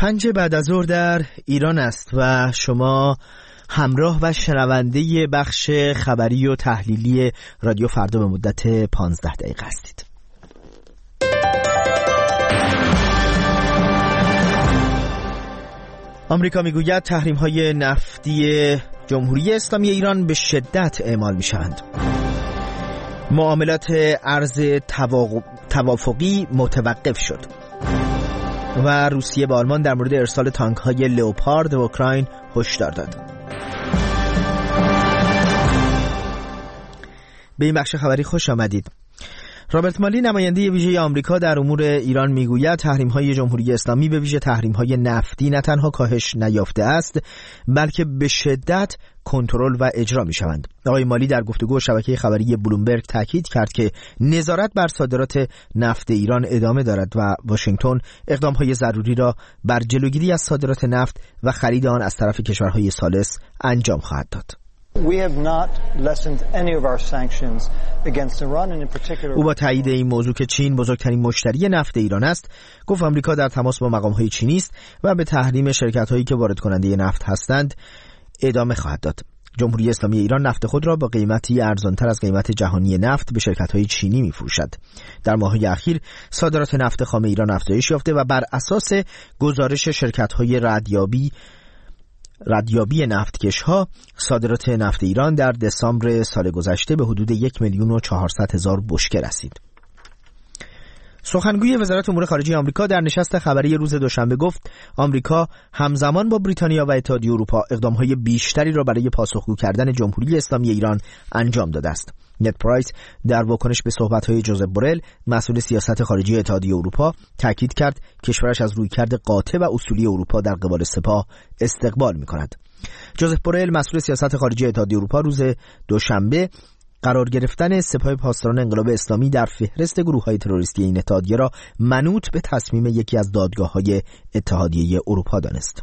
5 بعد از ظهر در ایران است و شما همراه و شنونده بخش خبری و تحلیلی رادیو فردا به مدت 15 دقیقه هستید. آمریکا میگوید تحریم‌های نفتی جمهوری اسلامی ایران به شدت اعمال می‌شوند. معاملات ارز توافقی متوقف شد. و روسیه به آلمان در مورد ارسال تانک‌های لئوپارد به اوکراین هشدار داد. به این بخش خبری خوش آمدید. رابرت مالی نماینده ویژه آمریکا در امور ایران میگوید تحریم‌های جمهوری اسلامی به ویژه تحریم‌های نفتی نه تنها کاهش نیافته است بلکه به شدت کنترل و اجرا می‌شوند. آقای مالی در گفتگو شبکه خبری بلومبرگ تاکید کرد که نظارت بر صادرات نفت ایران ادامه دارد و واشنگتن اقدام‌های ضروری را بر جلوگیری از صادرات نفت و خرید آن از طرف کشورهای ثالث انجام خواهد داد. او با تایید این موضوع که چین بزرگترین مشتری نفت ایران است گفت آمریکا در تماس با مقام‌های چینی است و به تحریم شرکت‌هایی که وارد کننده نفت هستند ادامه خواهد داد. جمهوری اسلامی ایران نفت خود را با قیمتی ارزانتر از قیمت جهانی نفت به شرکت‌های چینی می‌فروشد. در ماه‌های اخیر صادرات نفت خام ایران افزایش یافته و بر اساس گزارش شرکت‌های ردیابی نفتکش‌ها صادرات نفت ایران در دسامبر سال گذشته به حدود 1,400,000 بشکه رسید. سخنگوی وزارت امور خارجه آمریکا در نشست خبری روز دوشنبه گفت آمریکا همزمان با بریتانیا و اتحادیه اروپا اقدام‌های بیشتری را برای پاسخگو کردن جمهوری اسلامی ایران انجام داده است. نت پرایس در واکنش به صحبت‌های جوزف بورل مسئول سیاست خارجی اتحادیه اروپا تاکید کرد کشورش از رویکرد قاطع و اصولی اروپا در قبال سپاه استقبال می‌کند. جوزف بورل مسئول سیاست خارجی اتحادیه اروپا روز دوشنبه قرار گرفتن سپاه پاسداران انقلاب اسلامی در فهرست گروه‌های تروریستی این اتحادیه را منوط به تصمیم یکی از دادگاه‌های اتحادیه اروپا دانست.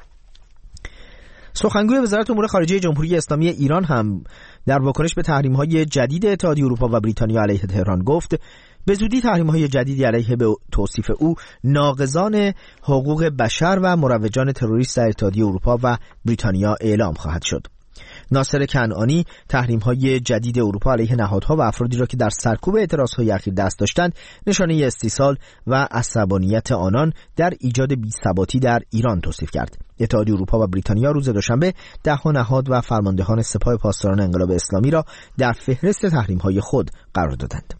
سخنگوی وزارت امور خارجه جمهوری اسلامی ایران هم در واکنش به تحریم‌های جدید اتحادیه اروپا و بریتانیا علیه تهران گفت به زودی تحریم‌های جدیدی علیه به توصیف او ناقضان حقوق بشر و مروجان تروریست در اتحادیه اروپا و بریتانیا اعلام خواهد شد. ناصر کنعانی تحریم‌های جدید اروپا علیه نهادها و افرادی را که در سرکوب اعتراض‌های اخیر دست داشتند نشانه استیصال و عصبانیت آنان در ایجاد بی‌ثباتی در ایران توصیف کرد. اتحادیه اروپا و بریتانیا روز دوشنبه 10 نهاد و فرماندهان سپاه پاسداران انقلاب اسلامی را در فهرست تحریم‌های خود قرار دادند.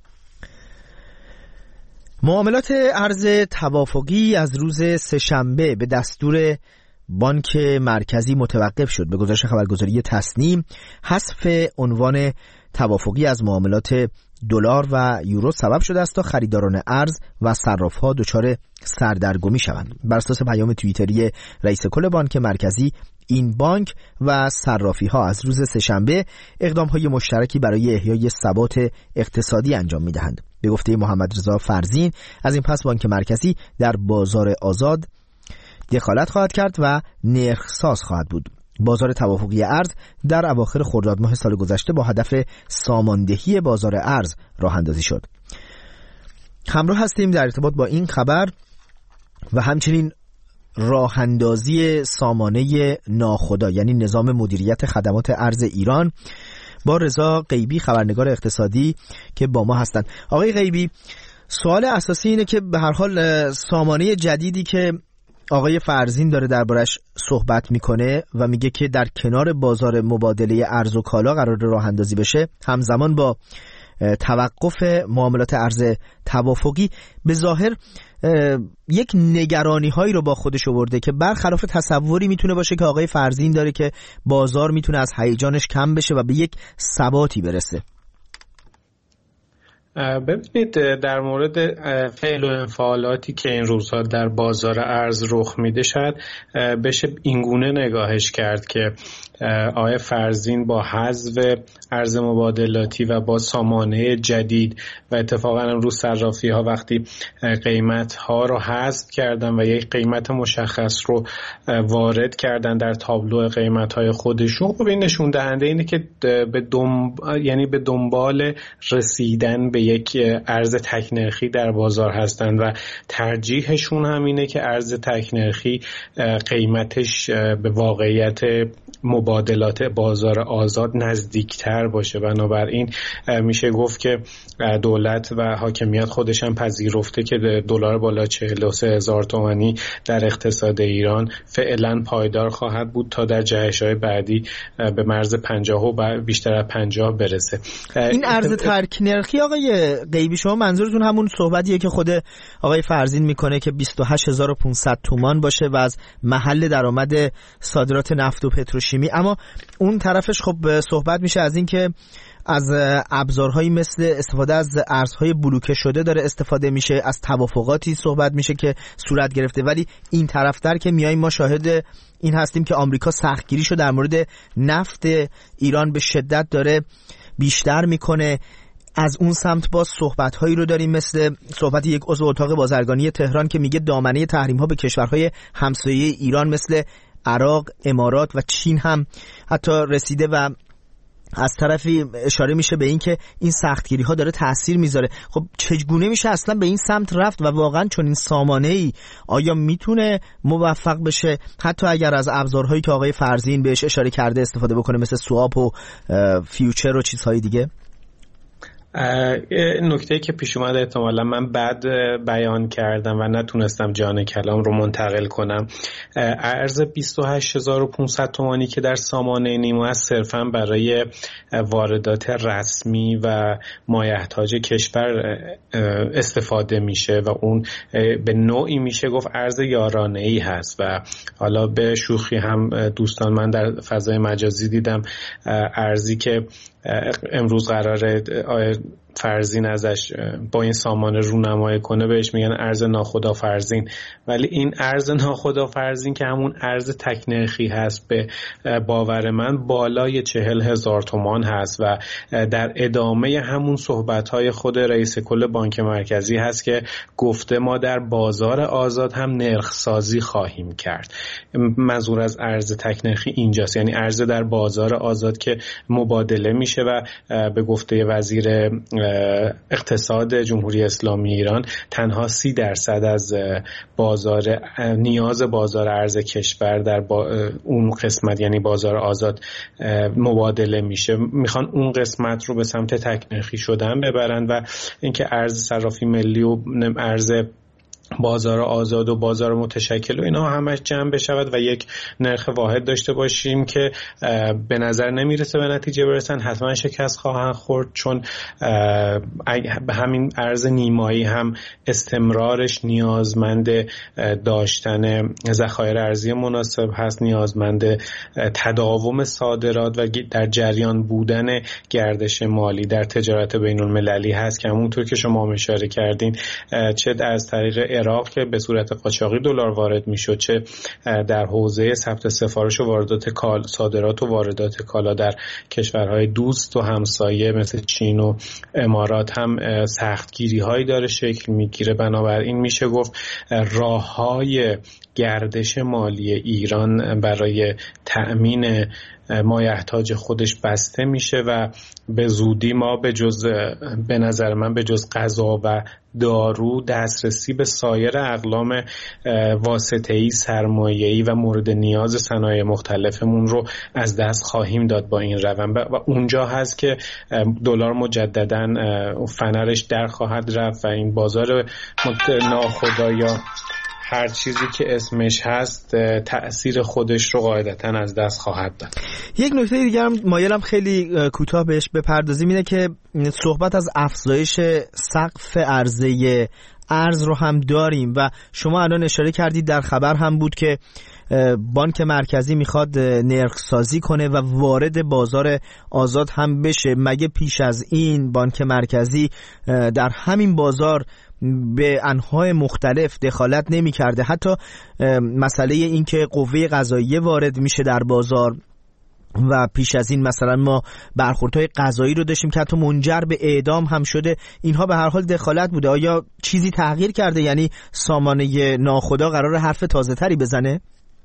معاملات ارز توافقی از روز سه‌شنبه به دستور بانک مرکزی متوقف شد. به گزارش خبرگزاری تصنیم حذف عنوان توافقی از معاملات دلار و یورو سبب شده است تا خریداران ارز و صراف‌ها دچار سردرگمی شوند. بر اساس پیام توییتری رئیس کل بانک مرکزی این بانک و صرافی‌ها از روز سه‌شنبه اقدام‌های مشترکی برای احیای ثبات اقتصادی انجام می‌دهند. به گفته محمد رضا فرزین از این پس بانک مرکزی در بازار آزاد دخالت خواهد کرد و نرخ‌ساز خواهد بود. بازار توافقی ارز در اواخر خرداد ماه سال گذشته با هدف ساماندهی بازار ارز راه اندازی شد. همراه هستیم در ارتباط با این خبر و همچنین راه اندازی سامانه ناخدا یعنی نظام مدیریت خدمات ارز ایران با رضا غیبی خبرنگار اقتصادی که با ما هستند. آقای غیبی، سوال اساسی اینه که به هر حال سامانه جدیدی که آقای فرزین داره دربارش صحبت میکنه و میگه که در کنار بازار مبادله ارز و کالا قرار راه اندازی بشه همزمان با توقف معاملات ارز توافقی، به ظاهر یک نگرانی هایی رو با خودش آورده که برخلاف تصوری میتونه باشه که آقای فرزین داره که بازار میتونه از هیجانش کم بشه و به یک ثباتی برسه. ببینید در مورد فعل و انفعالاتی که این روزها در بازار ارز رخ میده شاید بشه اینگونه نگاهش کرد که آقای فرزین با حذف ارز مبادلاتی و با سامانه جدید و اتفاقا امروز صرافی ها وقتی قیمت ها رو حذف کردن و یک قیمت مشخص رو وارد کردن در تابلو قیمت های خودشون، خب این نشون دهنده اینه که به دنبال رسیدن به یک ارز تک نرخی در بازار هستند و ترجیحشون هم اینه که ارز تک نرخی قیمتش به واقعیت مبادلات بازار آزاد نزدیکتر باشه. بنابراین میشه گفت که دولت و حاکمیت خودش هم پذیرفته که دلار بالا 43,000 تومانی در اقتصاد ایران فعلا پایدار خواهد بود تا در جهش‌های بعدی به مرز 50 و بیشتر از 50 برسه. این ارز ترک نرخی آقای غیبی، شما منظورتون همون صحبتیه که خود آقای فرزین میکنه که 28,500 تومان باشه و از محل درآمد صادرات نفت و پتروشیمی، اما اون طرفش خب صحبت میشه از این که از ابزارهایی مثل استفاده از ارزهای بلوکه شده داره استفاده میشه، از توافقاتی صحبت میشه که صورت گرفته، ولی این طرفتر که میاییم ما شاهد این هستیم که آمریکا سختگیریشو در مورد نفت ایران به شدت داره بیشتر میکنه. از اون سمت باز صحبت‌هایی رو داریم مثل صحبت یک عضو اتاق بازرگانی تهران که میگه دامنه تحریم‌ها به کشورهای همسایه ایران مثل عراق، امارات و چین هم حتی رسیده و از طرفی اشاره میشه به این که این سختگیری ها داره تأثیر میذاره. خب چگونه میشه اصلا به این سمت رفت و واقعا چون این سامانه ای آیا میتونه موفق بشه حتی اگر از ابزارهایی که آقای فرزین بهش اشاره کرده استفاده بکنه مثل سواب و فیوچر و چیزهای دیگه؟ نکته‌ای که پیش اومده احتمالا من بد بیان کردم و نتونستم جان کلام رو منتقل کنم. ارز 28,500 تومانی که در سامانه نیما صرفاً برای واردات رسمی و مایحتاج کشور استفاده میشه و اون به نوعی میشه گفت ارز یارانه‌ای هست و حالا به شوخی هم دوستان من در فضای مجازی دیدم ارزی که امروز قراره فرزین ازش با این سامانه رونمایی کنه بهش میگن ارز ناخدا فرزین، ولی این ارز ناخدا فرزین که همون ارز تک نرخی هست به باور من بالای 40,000 تومان هست و در ادامه همون صحبت‌های خود رئیس کل بانک مرکزی هست که گفته ما در بازار آزاد هم نرخ سازی خواهیم کرد. منظور از ارز تک نرخی اینجاست، یعنی ارز در بازار آزاد که مبادله میشه و به گفته وزیر اقتصاد جمهوری اسلامی ایران تنها 30% از نیاز بازار ارز کشور در اون قسمت یعنی بازار آزاد مبادله میشه. میخوان اون قسمت رو به سمت تک نرخی شدن ببرن و اینکه ارز صرافی ملی و ارز بازار آزاد و بازار متشکل و اینا همش جمع بشود و یک نرخ واحد داشته باشیم که به نظر نمیرسه به نتیجه برسن، حتما شکست خواهند خورد، چون همین ارز نیمایی هم استمرارش نیازمند داشتن ذخایر ارزی مناسب هست، نیازمند تداوم صادرات و در جریان بودن گردش مالی در تجارت بین المللی هست که همونطور که شما اشاره کردین چه از طریق عراق که به صورت قاچاقی دلار وارد میشد، چه در حوزه ثبت سفارش و واردات صادرات و واردات کالا در کشورهای دوست و همسایه مثل چین و امارات هم سختگیری هایی داره شکل میگیره. بنابراین میشه گفت راههای گردش مالی ایران برای تأمین مایحتاج خودش بسته میشه و به زودی ما به نظر من به جز غذا و دارو دسترسی به سایر اقلام واسطه‌ای، سرمایه‌ای و مورد نیاز صنایع مختلفمون رو از دست خواهیم داد با این روند و اونجا هست که دلار مجدداً فنرش در خواهد رفت و این بازار ناخودآگاه هر چیزی که اسمش هست تأثیر خودش رو قاعدتاً از دست خواهد داد. یک نکته دیگه هم مایلم خیلی کوتاه بهش بپردازیم اینه که صحبت از افزایش سقف عرضه ارز رو هم داریم و شما الان اشاره کردید در خبر هم بود که بانک مرکزی میخواد نرخ سازی کنه و وارد بازار آزاد هم بشه. مگه پیش از این بانک مرکزی در همین بازار به انواع مختلف دخالت نمی کرده؟ حتی مسئله این که قوه قضاییه وارد میشه در بازار و پیش از این مثلا ما برخوردهای قضایی رو داشتیم که حتی منجر به اعدام هم شده، اینها به هر حال دخالت بوده. آیا چیزی تغییر کرده؟ یعنی سامانه ناخدا قرار حرف تازه تری بزنه؟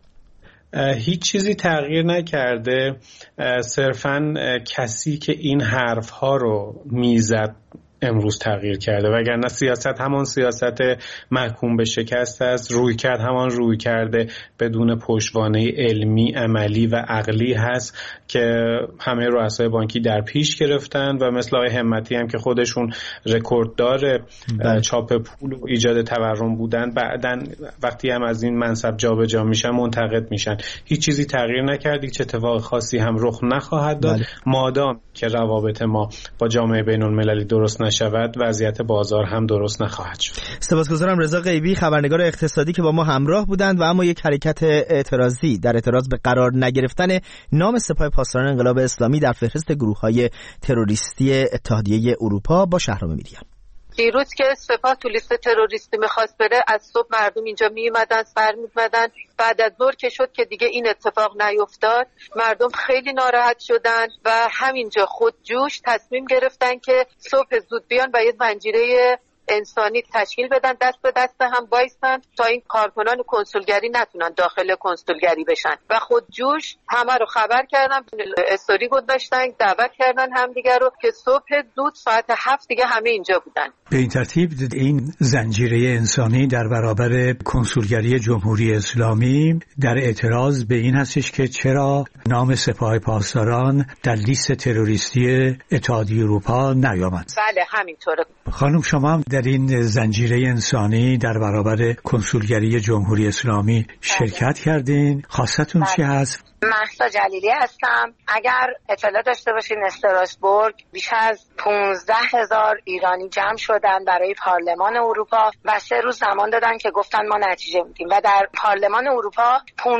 هیچ چیزی تغییر نکرده، صرفاً کسی که این حرفها رو میزد امروز تغییر کرده، وگرنه سیاست همان سیاست محکوم به شکست است، رویکرد همان رویکرد بدون پشتوانه علمی، عملی و عقلی هست که همه رؤسای بانکی در پیش گرفتن و مثل آقای همتی هم که خودشون رکورددار چاپ پول و ایجاد تورم بودن، بعدن وقتی هم از این منصب جابجا میشن منتقد میشن. هیچ چیزی تغییر نکرد، هیچ اتفاق خاصی هم رخ نخواهد داد مادام که روابط ما با جامعه بین المللی درست نشود، وضعیت بازار هم درست نخواهد شد. سپاسگزارم رضا غیبی، خبرنگار اقتصادی که با ما همراه بودند و اما یک حرکت اعتراضی در اعتراض به قرار نگرفتن نام سپاه پاسداران انقلاب اسلامی در فهرست گروه‌های تروریستی اتحادیه اروپا با شهرام میریان. دیروز که سپاه تو لیست تروریستی میخواست بره، از صبح مردم اینجا میومدن، سر میزدن. بعد از ظهر که شد که دیگه این اتفاق نیفتاد، مردم خیلی ناراحت شدن و همینجا خودجوش تصمیم گرفتن که صبح زود بیان و یه زنجیره انسانی تشکیل بدن، دست به دست هم بایستن تا این کارکنان کنسولگری نتونن داخل کنسولگری بشن و خودجوش همه رو خبر کردن، استوری گذاشتن، دعوت کردن همدیگه رو که صبح زود ساعت 7 دیگه همه اینجا بودن. به این ترتیب این زنجیره انسانی در برابر کنسولگری جمهوری اسلامی در اعتراض به این هستش که چرا نام سپاه پاسداران در لیست تروریستی اتحادیه اروپا نیامد. بله همینطوره. خانم شما هم در این زنجیره انسانی در برابر کنسولگری جمهوری اسلامی شرکت کردین. خواستتون چی هست؟ مهسا جلیلی هستم. اگر اطلاع داشته باشین استراسبورگ بیش از 15,000 ایرانی جمع شدن برای پارلمان اروپا و 3 روز زمان دادن که گفتن ما نتیجه میدیم و در پارلمان اروپا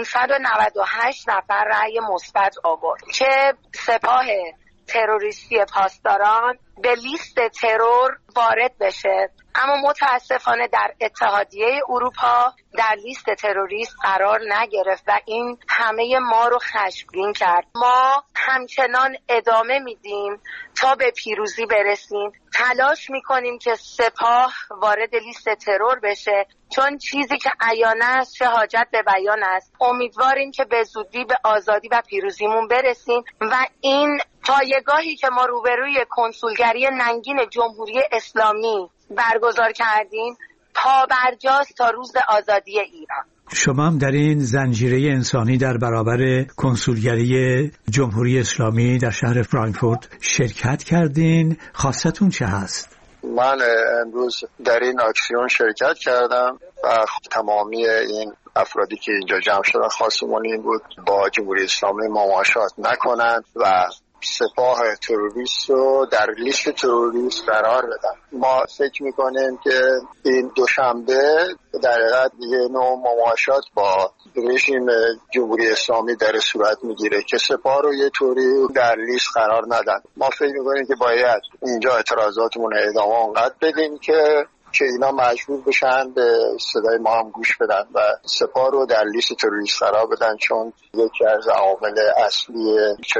598 نفر رأی مثبت آورد که سپاه تروریستی پاسداران به لیست ترور وارد بشه. اما متاسفانه در اتحادیه اروپا در لیست تروریست قرار نگرفت و این همه ما رو خشمگین کرد. ما همچنان ادامه میدیم تا به پیروزی برسیم. تلاش میکنیم که سپاه وارد لیست ترور بشه، چون چیزی که عیان است چه حاجت به بیان است. امیدواریم که به زودی به آزادی و پیروزیمون برسیم و این پایگاهی که ما روبروی کنسولگری ننگین جمهوری اسلامی برگزار کردیم پابرجاست تا روز آزادی ایران. شما هم در این زنجیره انسانی در برابر کنسولگری جمهوری اسلامی در شهر فرانکفورت شرکت کردین. خواستتون چه هست؟ من امروز در این اکسیون شرکت کردم و تمامی این افرادی که اینجا جمع شدن خواستمون این بود با جمهوری اسلامی مماشات نکنند و سپاه تروریست رو در لیست تروریست قرار بدن. ما فکر میکنیم که این دوشنبه در حقیقت یه نوع مماشات با رژیم جمهوری اسلامی در صورت میگیره که سپاه رو یه طوری در لیست قرار ندن. ما فکر میکنیم که باید اینجا اعتراضاتمون ادامه اونقدر بدیم که اینا مجبور بشن به صدای ما هم گوش بدن و سپاه رو در لیست تروریست قرار بدن، چون یکی از عوامل اصلی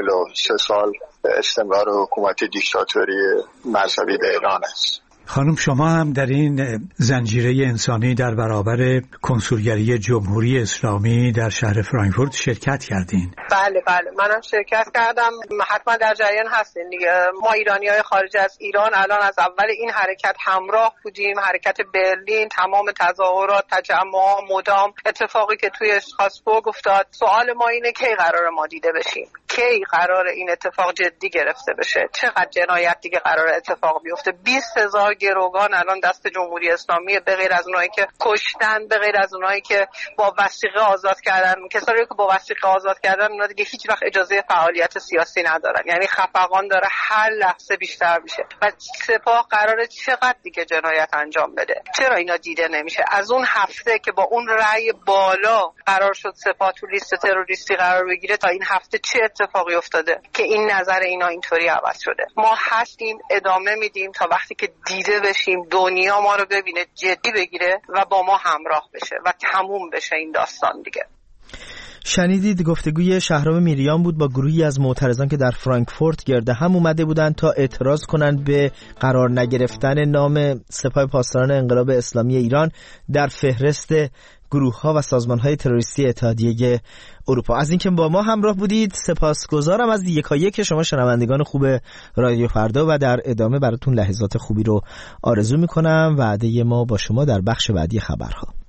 43 سال استمرار حکومت دیکتاتوری مذهبی در ایران است. خانم شما هم در این زنجیره انسانی در برابر کنسولگری جمهوری اسلامی در شهر فرانکفورت شرکت کردین. بله منم شرکت کردم. حتما در جریان هستین دیگه. ما ایرانی‌های خارج از ایران الان از اول این حرکت همراه بودیم. حرکت برلین، تمام تظاهرات، تجمعات مدام، اتفاقی که توی استراسبورگ افتاد. سوال ما اینه کی قرار ما دیده بشیم؟ کی قرار این اتفاق جدی گرفته بشه؟ چقدر جنایت دیگه قرار اتفاق بیفته؟ 20,000 گروگان الان دست جمهوری اسلامی، به غیر از اونایی که کشتن، به غیر از اونایی که با وثیقه آزاد کردن. کسایی که با وثیقه آزاد کردن اونا دیگه هیچ وقت اجازه فعالیت سیاسی ندارن. یعنی خفقان داره هر لحظه بیشتر میشه و سپاه قراره چقدر دیگه جنایت انجام بده؟ چرا اینا دیده نمیشه؟ از اون هفته که با اون رأی بالا قرار شد سپاه تو لیست تروریستی قرار بگیره تا این هفته چه اتفاقی افتاده که این نظر اینا اینطوری عوض شده؟ ما هستیم، ادامه میدیم تا وقتی که دیده بشیم، دنیا ما رو ببینه، جدی بگیره و با ما همراه بشه و تموم بشه این داستان دیگه. شنیدید گفتگوی شهرام میریان بود با گروهی از معترضان که در فرانکفورت گرد هم اومده بودند تا اعتراض کنند به قرار نگرفتن نام سپاه پاسداران انقلاب اسلامی ایران در فهرست گروه‌ها و سازمان‌های تروریستی اتحادیه اروپا. از اینکه با ما همراه بودید سپاسگزارم از یکایک شما شنوندگان خوب رادیو فردا و در ادامه براتون لحظات خوبی رو آرزو می‌کنم. وعده ما با شما در بخش بعدی خبرها.